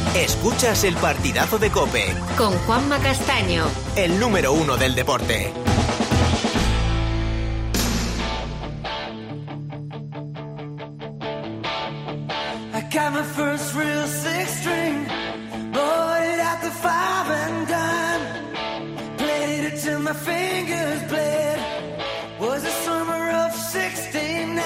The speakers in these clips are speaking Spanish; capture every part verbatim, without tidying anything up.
Escuchas el partidazo de COPE. Con Juanma Castaño. El número uno del deporte. I got my first real six string, bought it at the five and dime, played it till my fingers bled, was the summer of sixty-nine.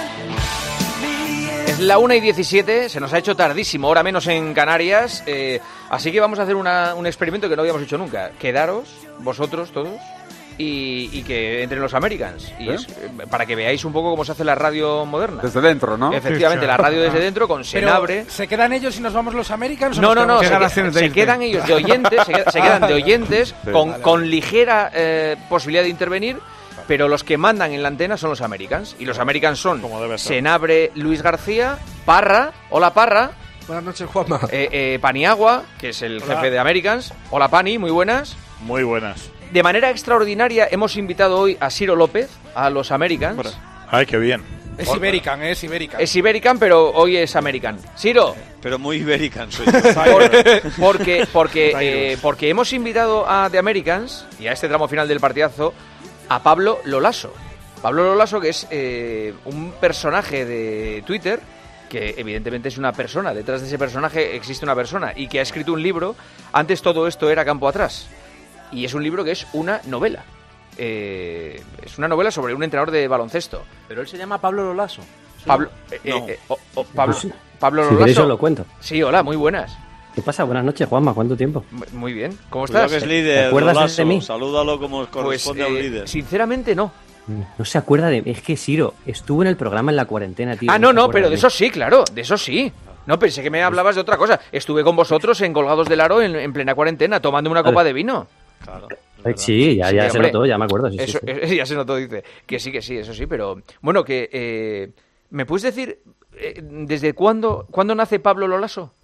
Es la una y diecisiete, se nos ha hecho tardísimo, hora menos en Canarias, eh, así que vamos a hacer una, un experimento que no habíamos hecho nunca. Quedaros, vosotros todos, y, y que entren los Americans, y ¿Eh? es, para que veáis un poco cómo se hace la radio moderna. Desde dentro, ¿no? Efectivamente, la radio desde dentro, con Senabre. Pero, ¿se quedan ellos y nos vamos los Americans? No, no, no, se, se, se quedan ellos de oyentes, se, qued, se quedan de oyentes, sí, con, vale, con ligera eh, posibilidad de intervenir. Pero los que mandan en la antena son los Americans. Y los Americans son Senabre, Luis García, Parra. Hola, Parra. Buenas noches, Juanma. Eh, eh, Paniagua, que es el Hola. jefe de Americans. Hola, Pani, muy buenas. Muy buenas. De manera extraordinaria hemos invitado hoy a Ciro López, a los Americans. Bueno. Ay, qué bien. Es Iberican, es Iberican. Es Iberican, pero hoy es American. Ciro. Pero muy Iberican soy yo. Porque, porque, porque, eh, porque hemos invitado a The Americans, y a este tramo final del partidazo, a Pablo Lolaso. Pablo Lolaso, que es eh, un personaje de Twitter, que evidentemente es una persona. Detrás de ese personaje existe una persona y que ha escrito un libro. Antes todo esto era campo atrás. Y es un libro que es una novela. Eh, es una novela sobre un entrenador de baloncesto. Pero él se llama Pablo Lolaso. Pablo, eh, no. eh, oh, oh, Pablo, sí. Pablo Si Lolaso. eso lo cuento. Sí, hola, muy buenas. ¿Qué pasa? Buenas noches, Juanma. ¿Cuánto tiempo? Muy bien. ¿Cómo Cuidado estás? que es líder, ¿Te acuerdas Lolaso, de mí? Salúdalo como corresponde pues, a un eh, líder. Sinceramente no. No se acuerda de... Es que Ciro estuvo en el programa en la cuarentena, tío. Ah, no, no, pero de de eso sí, claro, de eso sí. No, pensé que me hablabas de otra cosa. Estuve con vosotros en Colgados del Aro en, en plena cuarentena, tomando una copa de vino. Claro. Sí, ya, ya sí, se hombre, notó, ya me acuerdo. Sí, eso, sí, sí. Ya se notó, dice. Que sí, que sí, eso sí, pero... Bueno, que... Eh, ¿me puedes decir eh, desde cuándo, cuándo nace Pablo Lolaso?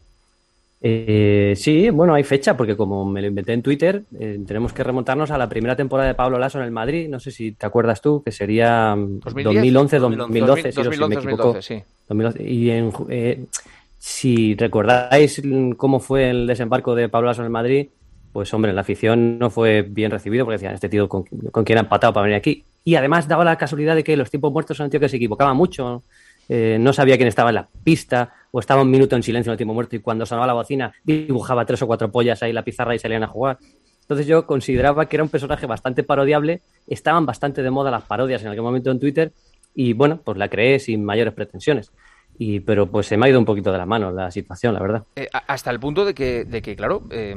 Eh, sí, bueno, hay fecha, porque como me lo inventé en Twitter, eh, tenemos que remontarnos a la primera temporada de Pablo Lasso en el Madrid. No sé si te acuerdas tú, que sería dos mil once, dos mil doce, dos mil once, si me equivoco. dos mil doce, sí. dos mil doce. Y en, eh, si recordáis cómo fue el desembarco de Pablo Lasso en el Madrid, pues hombre, la afición no fue bien recibido, porque decían, este tío con, con quién ha empatado para venir aquí. Y además daba la casualidad de que los tiempos muertos son un tío que se equivocaba mucho. Eh, no sabía quién estaba en la pista, o estaba un minuto en silencio en el tiempo muerto, y cuando sonaba la bocina dibujaba tres o cuatro pollas ahí en la pizarra y salían a jugar. Entonces yo consideraba que era un personaje bastante parodiable. Estaban bastante de moda las parodias en aquel momento en Twitter, y bueno, pues la creé sin mayores pretensiones. Y, pero pues se me ha ido un poquito de la mano la situación, la verdad. Eh, hasta el punto de que, de que claro, eh,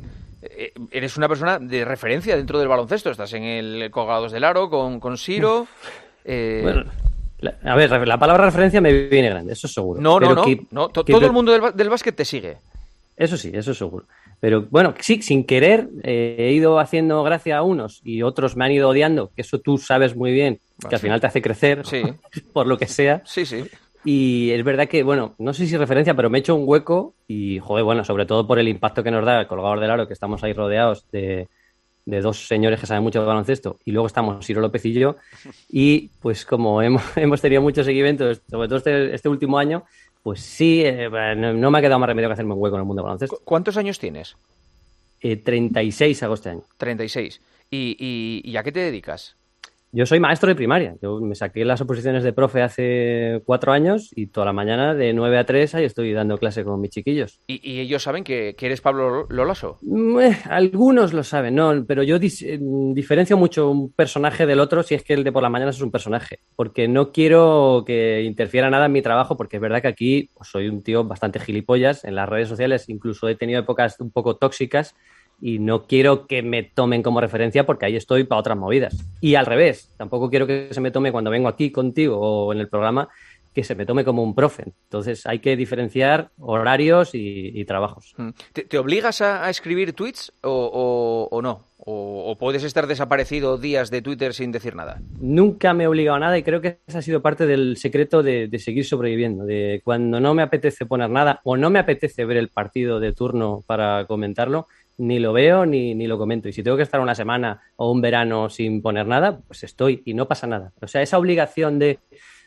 eh, eres una persona de referencia dentro del baloncesto. Estás en el Colgados del Aro con, con Ciro. Eh... Bueno, la, a ver, la palabra referencia me viene grande, eso es seguro. No, no, pero no, que, no to, que, todo el mundo del, del básquet te sigue. Eso sí, eso es seguro. Pero bueno, sí, sin querer eh, he ido haciendo gracia a unos y otros me han ido odiando, que eso tú sabes muy bien, que bueno, al final te hace crecer, sí. por lo que sea. Sí, sí. Y es verdad que, bueno, no sé si referencia, pero me he hecho un hueco y, joder, bueno, sobre todo por el impacto que nos da el Colgador del Aro, que estamos ahí rodeados de, de dos señores que saben mucho de baloncesto, y luego estamos Ciro López y yo, y pues como hemos, hemos tenido muchos seguimientos, sobre todo este, este último año, pues sí, eh, no, no me ha quedado más remedio que hacerme un hueco en el mundo del baloncesto. ¿Cuántos años tienes? Eh, treinta y seis hago este año. treinta y seis. ¿Y, y, y a qué te dedicas? Yo soy maestro de primaria. Yo me saqué las oposiciones de profe hace cuatro años y toda la mañana de nueve a tres ahí estoy dando clase con mis chiquillos. ¿Y, y ellos saben que, que eres Pablo Lolaso? Eh, algunos lo saben, no, pero yo dis- diferencio mucho un personaje del otro si es que el de por las mañanas es un personaje, porque no quiero que interfiera nada en mi trabajo, porque es verdad que aquí pues, soy un tío bastante gilipollas. En las redes sociales incluso he tenido épocas un poco tóxicas, y no quiero que me tomen como referencia porque ahí estoy para otras movidas. Y al revés, tampoco quiero que se me tome cuando vengo aquí contigo o en el programa, que se me tome como un profe. Entonces hay que diferenciar horarios y, y trabajos. ¿Te, te obligas a, a escribir tweets o, o, o no? O, ¿O puedes estar desaparecido días de Twitter sin decir nada? Nunca me he obligado a nada y creo que ese ha sido parte del secreto de, de seguir sobreviviendo. De cuando no me apetece poner nada o no me apetece ver el partido de turno para comentarlo, ni lo veo ni, ni lo comento. Y si tengo que estar una semana o un verano sin poner nada, pues estoy y no pasa nada. O sea, esa obligación de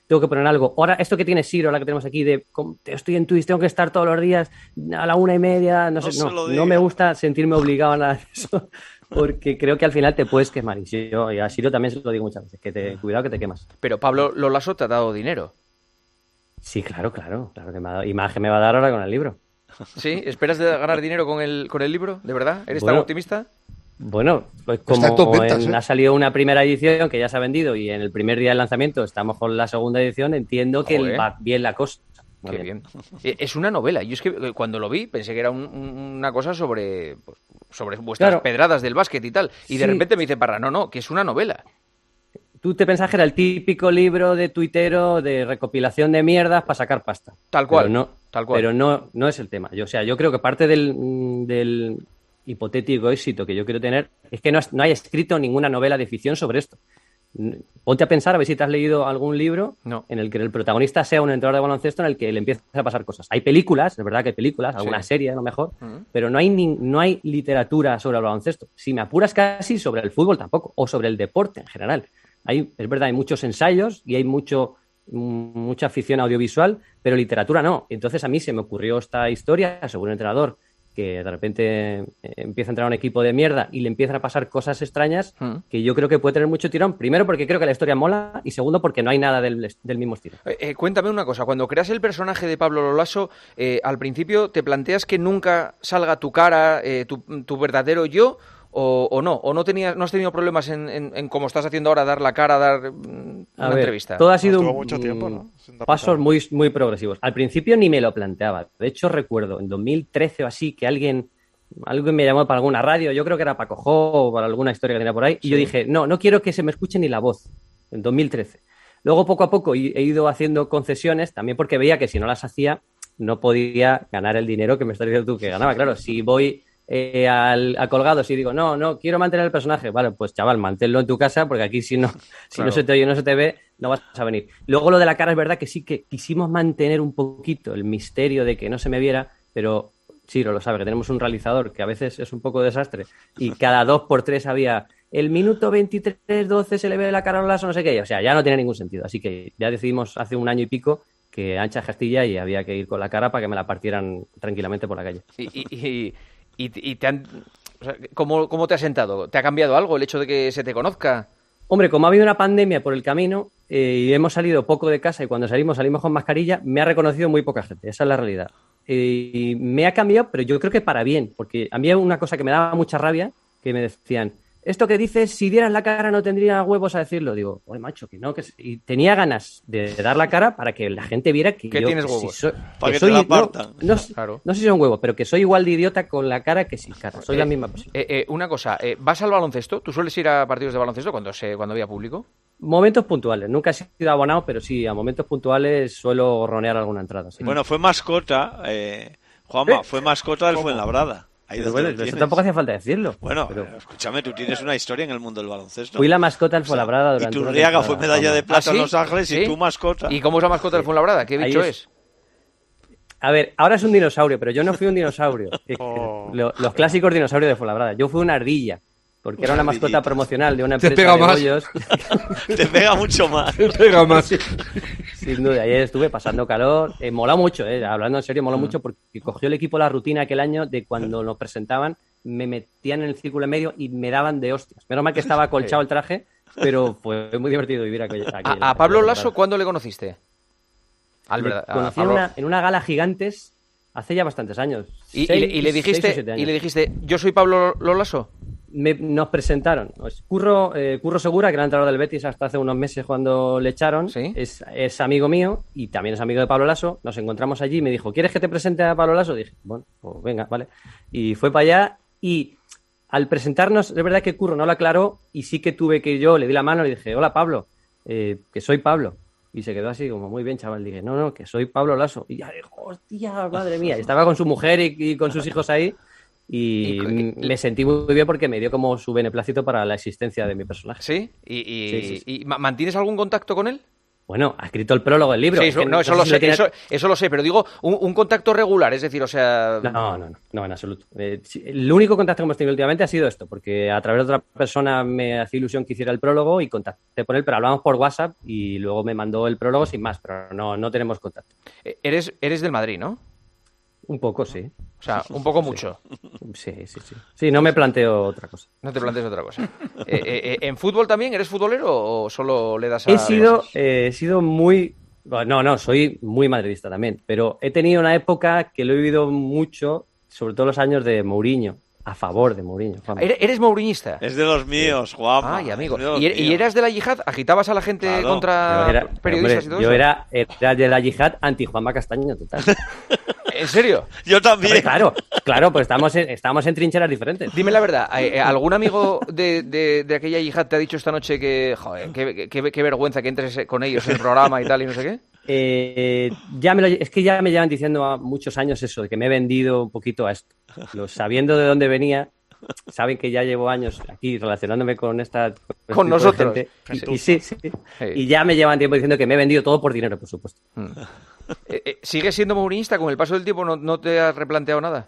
tengo que poner algo. Ahora, esto que tiene Siro, la que tenemos aquí, de estoy en Twitch, tengo que estar todos los días a la una y media, no, no sé, no, no me gusta sentirme obligado a nada de eso, porque creo que al final te puedes quemar. Y, yo, y a Siro también se lo digo muchas veces, que te, cuidado que te quemas. Pero Pablo Lolaso te ha dado dinero. Sí, claro, claro, claro que me ha dado, y más que me va a dar ahora con el libro. ¿Sí? ¿Esperas de ganar dinero con el, con el libro? ¿De verdad? ¿Eres bueno, tan optimista? Bueno, pues como ventas, en, ¿eh? ha salido una primera edición que ya se ha vendido y en el primer día del lanzamiento estamos con la segunda edición, entiendo que Joder. va bien la cosa. Qué bien. bien. Es una novela. Yo es que cuando lo vi pensé que era un, un, una cosa sobre, pues, sobre vuestras claro. pedradas del básquet y tal. Y sí. de repente me dice Parra, no, no, que es una novela. Tú te pensás que era el típico libro de tuitero de recopilación de mierdas para sacar pasta. Tal cual. Pero no, tal cual. Pero no, no es el tema. Yo, o sea, yo creo que parte del, del hipotético éxito que yo quiero tener es que no, has, no hay escrito ninguna novela de ficción sobre esto. Ponte a pensar, a ver si te has leído algún libro no. en el que el protagonista sea un entrenador de baloncesto en el que le empieza a pasar cosas. Hay películas, es verdad que hay películas, alguna sí. serie a lo mejor, uh-huh. pero no hay, ni, no hay literatura sobre el baloncesto. Si me apuras casi sobre el fútbol tampoco, o sobre el deporte en general. Hay, es verdad, hay muchos ensayos y hay mucho, mucha afición audiovisual, pero literatura no. Entonces a mí se me ocurrió esta historia sobre un entrenador que de repente empieza a entrenar un equipo de mierda y le empiezan a pasar cosas extrañas mm. que yo creo que puede tener mucho tirón. Primero porque creo que la historia mola y segundo porque no hay nada del, del mismo estilo. Eh, eh, cuéntame una cosa, cuando creas el personaje de Pablo Lolaso, eh, al principio te planteas que nunca salga tu cara, eh, tu, tu verdadero yo, O, o no, o no tenías, no has tenido problemas en, en, en como estás haciendo ahora, dar la cara, dar una a ver, entrevista. Todo ha sido no, un, mucho tiempo, ¿no? pasos muy, muy progresivos. Al principio ni me lo planteaba. De hecho, recuerdo en dos mil trece o así que alguien, alguien me llamó para alguna radio, yo creo que era Paco Jo o para alguna historia que tenía por ahí, sí. y yo dije, no, no quiero que se me escuche ni la voz. En dos mil trece. Luego, poco a poco, he ido haciendo concesiones, también porque veía que si no las hacía, no podía ganar el dinero que me estás diciendo tú que ganaba. Claro, si voy... Eh, al, a colgados y digo, no, no, quiero mantener el personaje. Vale, pues chaval, manténlo en tu casa porque aquí si no, si claro. no se te oye, no se te ve, no vas a venir. Luego lo de la cara es verdad que sí que quisimos mantener un poquito el misterio de que no se me viera, pero Chiro lo sabe, que tenemos un realizador que a veces es un poco desastre y cada dos por tres había el minuto veintitrés doce se le ve la cara a Lolaso, no sé qué, o sea, ya no tiene ningún sentido. Así que ya decidimos hace un año y pico que ancha Castilla y había que ir con la cara para que me la partieran tranquilamente por la calle. Y... y, y... ¿Y, y te han, o sea, ¿cómo, ¿cómo te ha sentado? ¿Te ha cambiado algo el hecho de que se te conozca? Hombre, como ha habido una pandemia por el camino eh, y hemos salido poco de casa y cuando salimos salimos con mascarilla, me ha reconocido muy poca gente, esa es la realidad. Eh, y me ha cambiado, pero yo creo que para bien, porque a mí hay una cosa que me daba mucha rabia, que me decían, esto que dices, si dieras la cara no tendría huevos a decirlo. Digo, oye, macho, que no, que... Y tenía ganas de dar la cara para que la gente viera que ¿Qué yo... tienes huevos? Si soy, para que, que soy, te la partan. No, no, claro. no sé si son huevos, pero que soy igual de idiota con la cara que sin cara. Soy eh, la misma persona. Eh, eh, una cosa, eh, ¿vas al baloncesto? ¿Tú sueles ir a partidos de baloncesto cuando, se, cuando había público? Momentos puntuales. Nunca he sido abonado, pero sí, a momentos puntuales suelo ronear alguna entrada. Sí. Bueno, fue mascota, eh, Juanma, ¿Eh? fue mascota del Fuenlabrada. Ahí pero bueno, eso tampoco hacía falta decirlo. Bueno, pero... escúchame, tú tienes una historia en el mundo del baloncesto. Fui la mascota del Fuenlabrada durante Y Turriaga fue medalla de plata ¿Ah, sí? en Los Ángeles ¿Sí? y tú mascota. ¿Y cómo es la mascota del Fuenlabrada? ¿Qué bicho es? es? A ver, ahora es un dinosaurio, pero yo no fui un dinosaurio. Oh. Los clásicos dinosaurios de Fuenlabrada. Yo fui una ardilla. Porque era una mascota promocional de una empresa Te pega de más. bollos. Te pega mucho más. Te pega más. Sin duda, ayer estuve pasando calor. Eh, mola mucho, eh, hablando en serio, mola mm. mucho porque cogió el equipo la rutina aquel año de cuando nos presentaban, me metían en el círculo en medio y me daban de hostias. Menos mal que estaba acolchado el traje, pero fue muy divertido vivir aquella. aquella ¿A, a Pablo Lolaso cuándo le conociste? Al verdad, conocí en una, en una gala Gigantes hace ya bastantes años. ¿Y, seis, y, le, y le dijiste, y le dijiste, yo soy Pablo Lolaso? Me, nos presentaron. Curro, eh, Curro Segura, que era entrenador del Betis hasta hace unos meses cuando le echaron, ¿Sí? es, es amigo mío y también es amigo de Pablo Lolaso. Nos encontramos allí y me dijo, ¿quieres que te presente a Pablo Lolaso? Dije, bueno, pues venga, vale. Y fue para allá y al presentarnos, es verdad que Curro no lo aclaró y sí que tuve que ir yo, le di la mano y le dije, hola Pablo, eh, que soy Pablo. Y se quedó así como, muy bien, chaval. Dije, no, no, que soy Pablo Lolaso. Y ya dijo, hostia, madre mía. Y estaba con su mujer y, y con sus hijos ahí. Y, y me sentí muy bien porque me dio como su beneplácito para la existencia de mi personaje. ¿Sí? ¿Y, y, sí, sí, sí. ¿y mantienes algún contacto con él? Bueno, ha escrito el prólogo del libro. Sí, Es eso, que no, eso sé lo si sé, tiene- eso, eso lo sé, pero digo, un, un contacto regular, es decir, o sea... No, no, no, no, en absoluto. Eh, sí, el único contacto que hemos tenido últimamente ha sido esto, porque a través de otra persona me hacía ilusión que hiciera el prólogo y contacté con él, pero hablamos por WhatsApp y luego me mandó el prólogo sin más, pero no, no tenemos contacto. Eres, eres del Madrid, ¿no? Un poco, sí. O sea, un poco mucho. Sí, sí, sí. Sí, no me planteo otra cosa. No te plantees otra cosa. Eh, eh, eh, ¿En fútbol también eres futbolero o solo le das a...? He sido, eh, he sido muy... No, no, soy muy madridista también, pero he tenido una época que lo he vivido mucho, sobre todo los años de Mourinho, a favor de Mourinho. Juanma. ¿Eres, eres mourinista? Es de los míos, Juanma. Ay, amigo. Es de los ¿Y, er- y míos. eras de la yihad? ¿Agitabas a la gente Claro. contra Yo era, periodistas hombre, y todo yo eso? era, era de la yihad anti-Juanma Castaño, total. ¿En serio? Yo también. Hombre, claro, claro, pues estamos en, estamos en trincheras diferentes. Dime la verdad, ¿eh, eh, ¿algún amigo de, de, de aquella yihad te ha dicho esta noche que, joder, qué, qué- qué vergüenza que entres con ellos en el programa y tal y no sé qué? Eh, ya me lo- es que ya me llevan diciendo a muchos años eso, de que me he vendido un poquito a esto. Lo- sabiendo de dónde venía, saben que ya llevo años aquí relacionándome con esta con este tipo de nosotros. gente. Sí. Y, y sí, sí. Sí. Y ya me llevan tiempo diciendo que me he vendido todo por dinero, por supuesto. Eh, eh, ¿Sigues siendo mourinista? ¿Con el paso del tiempo no, no te has replanteado nada?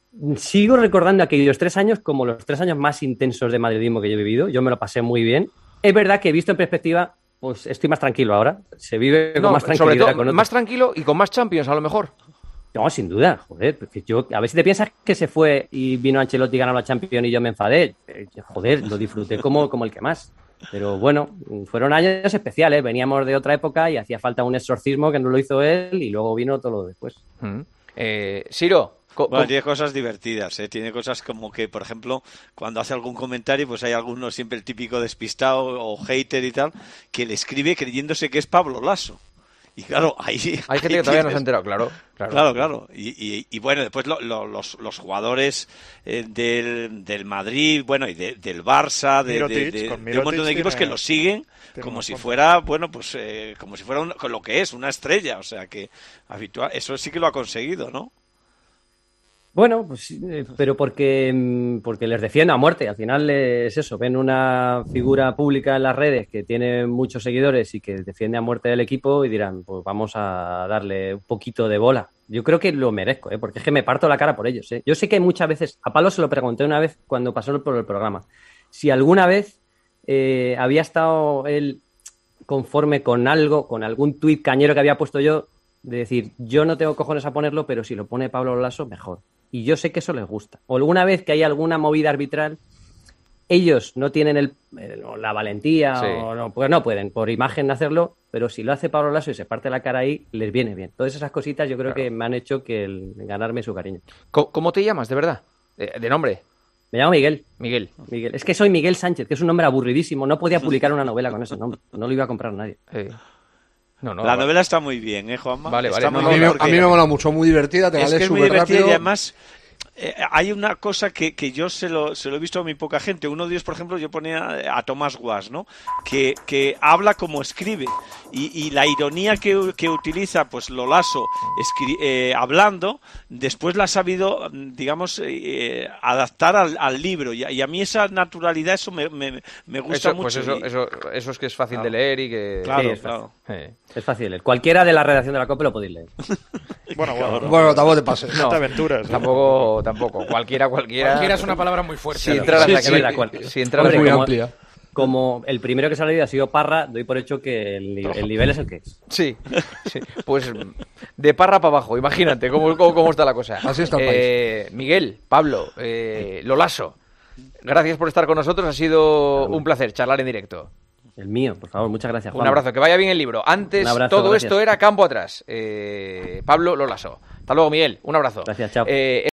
Sigo recordando aquellos tres años como los tres años más intensos de madridismo que yo he vivido. Yo me lo pasé muy bien. Es verdad que visto en perspectiva, pues estoy más tranquilo ahora. Se vive con No, más sobre tranquilidad. todo, con otros. más tranquilo y con más Champions, a lo mejor. No, sin duda, joder, porque yo, a ver si te piensas que se fue y vino Ancelotti y ganó la Champions y yo me enfadé. Eh, Joder, lo disfruté como, como el que más. Pero bueno, fueron años especiales, veníamos de otra época y hacía falta un exorcismo que no lo hizo él y luego vino todo lo después. Mm. Eh, Siro, co- Bueno, co- tiene cosas divertidas, ¿eh? Tiene cosas como que, por ejemplo, cuando hace algún comentario, pues hay alguno siempre el típico despistado o hater y tal, que le escribe creyéndose que es Pablo Lasso. Y claro, ahí... hay gente ahí que todavía no se ha tienes- enterado, claro. Claro, Claro, claro. Y, y- y bueno, después lo- lo- los, los jugadores eh, del, del Madrid, bueno, y de- del Barça, de, de- Mirotic, de- con de un montón de Mirotic equipos tiene- que lo siguen tiene como unos si cuantos. fuera, bueno, pues eh, como si fuera un- con lo que es, una estrella. O sea que habitual, eso sí que lo ha conseguido, ¿no? Bueno, pues eh, pero porque, mm, porque les defiendo a muerte. Al final es eso, ven una figura pública en las redes que tiene muchos seguidores y que defiende a muerte del equipo y dirán, pues vamos a darle un poquito de bola. Yo creo que lo merezco, ¿eh? Porque es que me parto la cara por ellos. ¿eh? Yo sé que muchas veces, a Pablo se lo pregunté una vez cuando pasó por el programa, si alguna vez eh, había estado él conforme con algo, con algún tuit cañero que había puesto yo, de decir, yo no tengo cojones a ponerlo, pero si lo pone Pablo Lasso, mejor. Y yo sé que eso les gusta. O alguna vez que hay alguna movida arbitral, ellos no tienen el, el- la valentía Sí. o no, pues no pueden por imagen hacerlo, pero si lo hace Pablo Lasso y se parte la cara ahí, les viene bien. Todas esas cositas yo creo Claro. que me han hecho que el- ganarme su cariño. ¿Cómo, cómo te llamas, de verdad? De, de nombre, Me llamo Miguel. Miguel. Miguel. Es que soy Miguel Sánchez, que es un nombre aburridísimo. No podía publicar una novela con ese nombre. No lo iba a comprar nadie. Eh, No, no, la vale. novela está muy bien, ¿eh, Juanma? Vale, Está vale, muy no, A mí, bien me, porque a mí me mola mucho, muy divertida, te la es lees que es muy súper divertida rápido. y además eh, hay una cosa que, que yo se lo, se lo he visto a muy poca gente. Uno de ellos, por ejemplo, yo ponía a Tomás Guas, ¿no? Que, que habla como escribe. Y, y la ironía que, que utiliza, pues Lolaso, escri- eh, hablando, después la ha sabido, digamos, eh, adaptar al, al libro. Y, a- y a mí esa naturalidad, eso me, me, me gusta Eso, mucho. pues eso, y- eso, eso es que es fácil Claro. de leer y que... Claro, Sí, es claro. Eh. Es fácil. Cualquiera de la redacción de la COPE lo podéis leer. Bueno, bueno, Bueno, tampoco te pases. No, te aventuras. ¿eh? Tampoco, tampoco. Cualquiera, cualquiera... Cualquiera es una palabra muy fuerte. Si ¿no? entraras Sí, aquí... sí, verdad, cual- si entraras Hombre, muy como- amplia. Como el primero que se ha leído ha sido Parra, doy por hecho que el, ni- el nivel es el que es. Sí, sí, pues de Parra para abajo, imagínate cómo, cómo, cómo está la cosa. Así está el Eh, Miguel, Pablo, eh, Lolaso, gracias por estar con nosotros, ha sido un placer charlar en directo. El mío, por favor, muchas gracias, Un Juan. abrazo, que vaya bien el libro. Antes Un abrazo, todo gracias. esto era campo atrás. Eh, Pablo Lolaso. Hasta luego, Miguel, un abrazo. Gracias, chao. Eh,